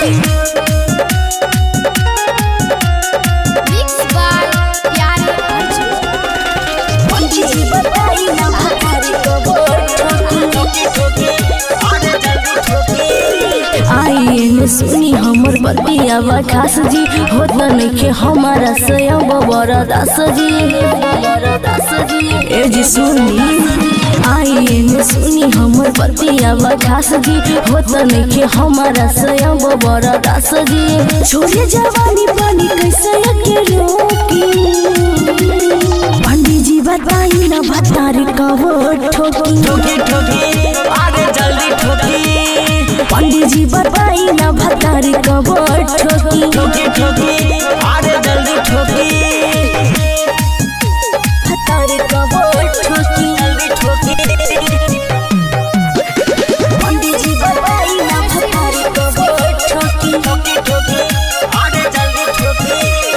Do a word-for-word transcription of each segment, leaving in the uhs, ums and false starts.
सुनी हमर बतिया खास जी होत नइखे हमारा स्वयं बड़ा दास जी ए जी सुनी आई में सुनी हमर बतिया खास जी होत नइखे हमारा स्वयं बड़ा दास जी छोड़े जवानी पानी कैसे के रोकी पंडित जी बताई ना भतारी कब ठोकी ठोकी ठोकी आगे जल्दी ठोकी पंडित जी बताई ना भतारी कब ठोकी ठोकी ठोकी आगे जल्दी ठोकी भतारी कब ठोकी जल्दी ठोकी पंडित जी बताई ना भतारी कब ठोकी ठोकी ठोकी आगे जल्दी ठोकी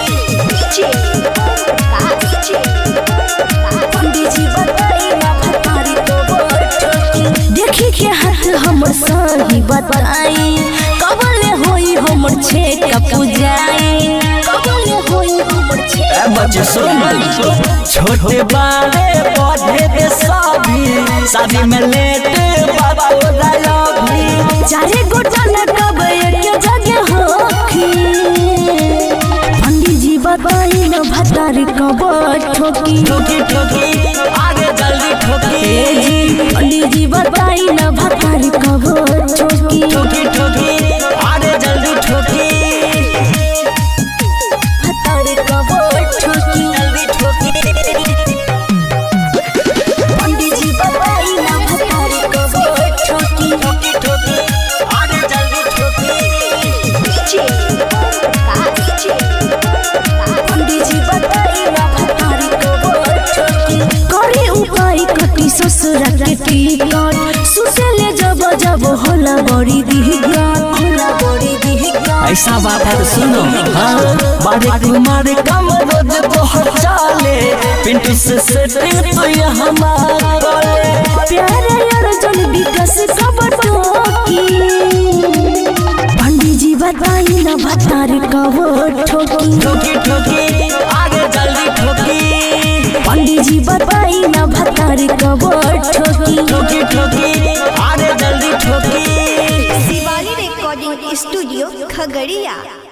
पंडित जी बताई ना भतारी कब ठोकी देखी के हाथ हमर सही बताई कबले होई हमर छेक पूजाई कबले होई हमर छेक बच्चे सुन छोटे बड़े पौधे दे सभी शादी में लेटे बाबा भी चारे गोटा न कब एक जगह होखी पंडित जी बताई न भतारी कब ठोकी ठोकी ठोकी आगे जल्दी ठोकी जी पंडित जी बताई न भतारी कब ठोकी ठोकी ठोकी आगे जल्दी ठोकी भतारी कब ठोकी जल्दी ठोकी पंडित जी बताई न भतारी कब ठोकी ठोकी ठोकी आगे जल्दी ठोकी पंडित जी बताई न भतारी कब ठोकी करे उपाय कटी ससुरा के टिकट सुसेले जब जब होला बड़ी दिहगान होला बड़ी दिहगान ऐसा बात है तो सुनो हाँ बड़े कुमार कम रोज बहुत चाले पिंटू से सेटिंग तो ये हमारा प्यारे अर्जुन विकास कब ठोकी पंडित जी बताई न भतारी कब ठोकी ठोकी ठोकी आगे जल्दी ठोकी पंडित जी बताई न भतारी कब ठोकी ठोकी ठोकी आगे जल्दी ठोकी शिवाली रिकॉर्डिंग स्टूडियो खगड़िया।